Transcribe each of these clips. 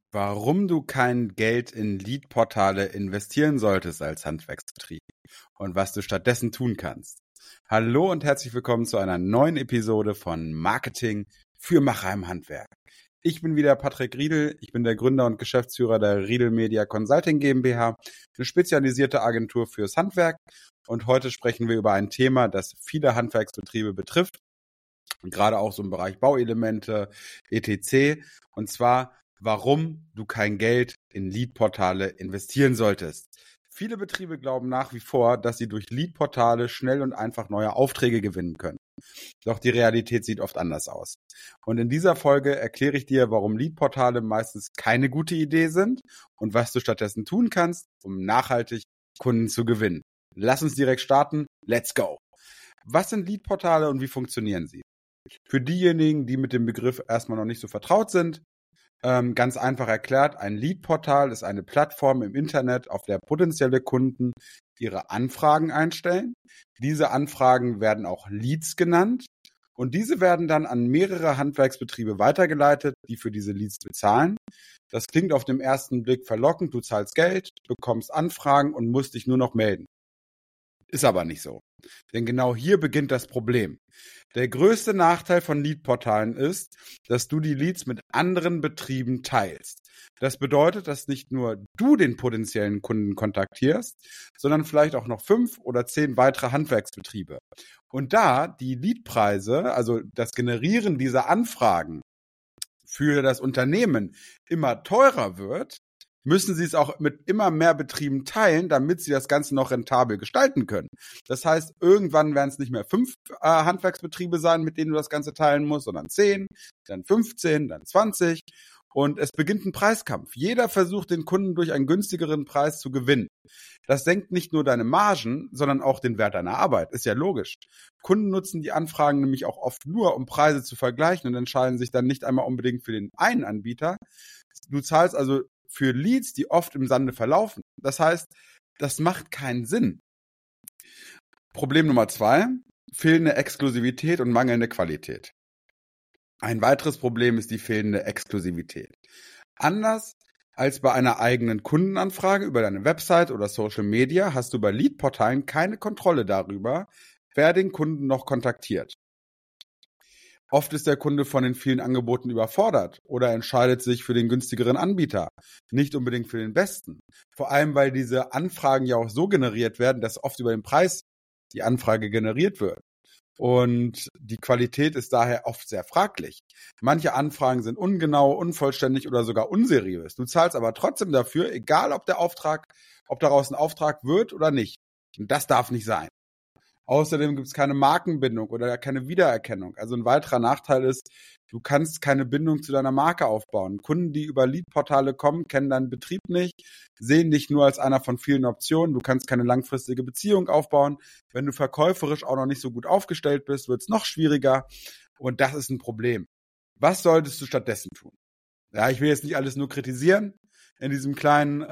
Warum du kein Geld in Lead-Portale investieren solltest als Handwerksbetrieb und was du stattdessen tun kannst. Hallo und herzlich willkommen zu einer neuen Episode von Marketing für Macher im Handwerk. Ich bin wieder Patrick Riedel, ich bin der Gründer und Geschäftsführer der Riedel Media Consulting GmbH, eine spezialisierte Agentur fürs Handwerk, und heute sprechen wir über ein Thema, das viele Handwerksbetriebe betrifft, gerade auch so im Bereich Bauelemente, etc. Und zwar, warum du kein Geld in Lead-Portale investieren solltest. Viele Betriebe glauben nach wie vor, dass sie durch Lead-Portale schnell und einfach neue Aufträge gewinnen können. Doch die Realität sieht oft anders aus. Und in dieser Folge erkläre ich dir, warum Lead-Portale meistens keine gute Idee sind und was du stattdessen tun kannst, um nachhaltig Kunden zu gewinnen. Lass uns direkt starten. Let's go! Was sind Lead-Portale und wie funktionieren sie? Für diejenigen, die mit dem Begriff erstmal noch nicht so vertraut sind, ganz einfach erklärt, ein Lead-Portal ist eine Plattform im Internet, auf der potenzielle Kunden ihre Anfragen einstellen. Diese Anfragen werden auch Leads genannt und diese werden dann an mehrere Handwerksbetriebe weitergeleitet, die für diese Leads bezahlen. Das klingt auf den ersten Blick verlockend, du zahlst Geld, bekommst Anfragen und musst dich nur noch melden. Ist aber nicht so. Denn genau hier beginnt das Problem. Der größte Nachteil von Lead-Portalen ist, dass du die Leads mit anderen Betrieben teilst. Das bedeutet, dass nicht nur du den potenziellen Kunden kontaktierst, sondern vielleicht auch noch 5 oder 10 weitere Handwerksbetriebe. Und da die Leadpreise, also das Generieren dieser Anfragen für das Unternehmen immer teurer wird, müssen sie es auch mit immer mehr Betrieben teilen, damit sie das Ganze noch rentabel gestalten können. Das heißt, irgendwann werden es nicht mehr 5 Handwerksbetriebe sein, mit denen du das Ganze teilen musst, sondern 10, dann 15, dann 20. Und es beginnt ein Preiskampf. Jeder versucht, den Kunden durch einen günstigeren Preis zu gewinnen. Das senkt nicht nur deine Margen, sondern auch den Wert deiner Arbeit. Ist ja logisch. Kunden nutzen die Anfragen nämlich auch oft nur, um Preise zu vergleichen, und entscheiden sich dann nicht einmal unbedingt für den einen Anbieter. Du zahlst also für Leads, die oft im Sande verlaufen. Das heißt, das macht keinen Sinn. Problem Nummer 2, fehlende Exklusivität und mangelnde Qualität. Ein weiteres Problem ist die fehlende Exklusivität. Anders als bei einer eigenen Kundenanfrage über deine Website oder Social Media hast du bei Lead-Portalen keine Kontrolle darüber, wer den Kunden noch kontaktiert. Oft ist der Kunde von den vielen Angeboten überfordert oder entscheidet sich für den günstigeren Anbieter, nicht unbedingt für den besten. Vor allem, weil diese Anfragen ja auch so generiert werden, dass oft über den Preis die Anfrage generiert wird. Und die Qualität ist daher oft sehr fraglich. Manche Anfragen sind ungenau, unvollständig oder sogar unseriös. Du zahlst aber trotzdem dafür, egal ob daraus ein Auftrag wird oder nicht. Und das darf nicht sein. Außerdem gibt es keine Markenbindung oder keine Wiedererkennung. Also ein weiterer Nachteil ist, du kannst keine Bindung zu deiner Marke aufbauen. Kunden, die über Lead-Portale kommen, kennen deinen Betrieb nicht, sehen dich nur als einer von vielen Optionen. Du kannst keine langfristige Beziehung aufbauen. Wenn du verkäuferisch auch noch nicht so gut aufgestellt bist, wird es noch schwieriger. Und das ist ein Problem. Was solltest du stattdessen tun? Ja, ich will jetzt nicht alles nur kritisieren in diesem kleinen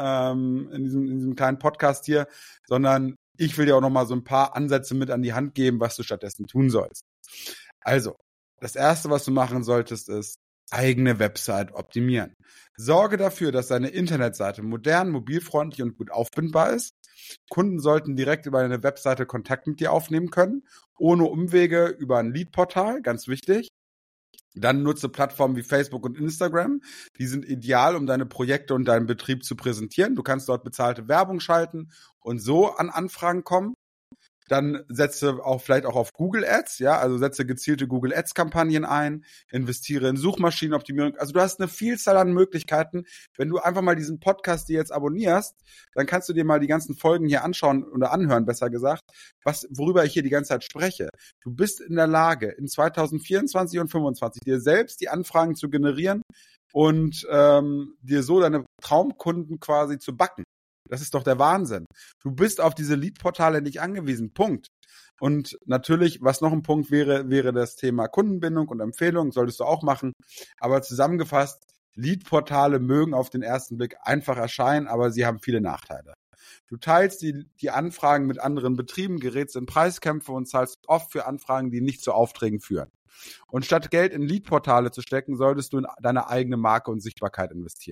Podcast hier, sondern ich will dir auch noch mal so ein paar Ansätze mit an die Hand geben, was du stattdessen tun sollst. Also, das Erste, was du machen solltest, ist eigene Website optimieren. Sorge dafür, dass deine Internetseite modern, mobilfreundlich und gut aufbindbar ist. Kunden sollten direkt über deine Webseite Kontakt mit dir aufnehmen können, ohne Umwege über ein Lead-Portal, ganz wichtig. Dann nutze Plattformen wie Facebook und Instagram. Die sind ideal, um deine Projekte und deinen Betrieb zu präsentieren. Du kannst dort bezahlte Werbung schalten und so an Anfragen kommen. Dann setze auch vielleicht auch auf Google Ads, ja, also setze gezielte Google Ads Kampagnen ein, investiere in Suchmaschinenoptimierung. Also du hast eine Vielzahl an Möglichkeiten. Wenn du einfach mal diesen Podcast dir jetzt abonnierst, dann kannst du dir mal die ganzen Folgen hier anschauen oder anhören, besser gesagt, worüber ich hier die ganze Zeit spreche. Du bist in der Lage, in 2024 und 2025 dir selbst die Anfragen zu generieren und dir so deine Traumkunden quasi zu backen. Das ist doch der Wahnsinn. Du bist auf diese Lead-Portale nicht angewiesen. Punkt. Und natürlich, was noch ein Punkt wäre das Thema Kundenbindung und Empfehlung. Solltest du auch machen. Aber zusammengefasst, Lead-Portale mögen auf den ersten Blick einfach erscheinen, aber sie haben viele Nachteile. Du teilst die Anfragen mit anderen Betrieben, gerätst in Preiskämpfe und zahlst oft für Anfragen, die nicht zu Aufträgen führen. Und statt Geld in Lead-Portale zu stecken, solltest du in deine eigene Marke und Sichtbarkeit investieren.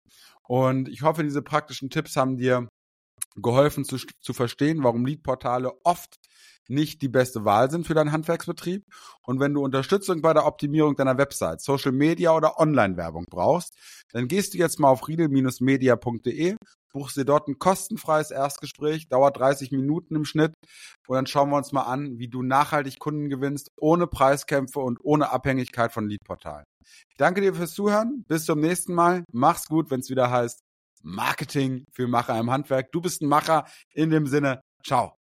Und ich hoffe, diese praktischen Tipps haben dir geholfen zu verstehen, warum Leadportale oft nicht die beste Wahl sind für deinen Handwerksbetrieb. Und wenn du Unterstützung bei der Optimierung deiner Website, Social Media oder Online-Werbung brauchst, dann gehst du jetzt mal auf riedel-media.de, buchst dir dort ein kostenfreies Erstgespräch, dauert 30 Minuten im Schnitt und dann schauen wir uns mal an, wie du nachhaltig Kunden gewinnst, ohne Preiskämpfe und ohne Abhängigkeit von Leadportalen. Ich danke dir fürs Zuhören, bis zum nächsten Mal, mach's gut, wenn es wieder heißt Marketing für Macher im Handwerk. Du bist ein Macher, in dem Sinne, ciao.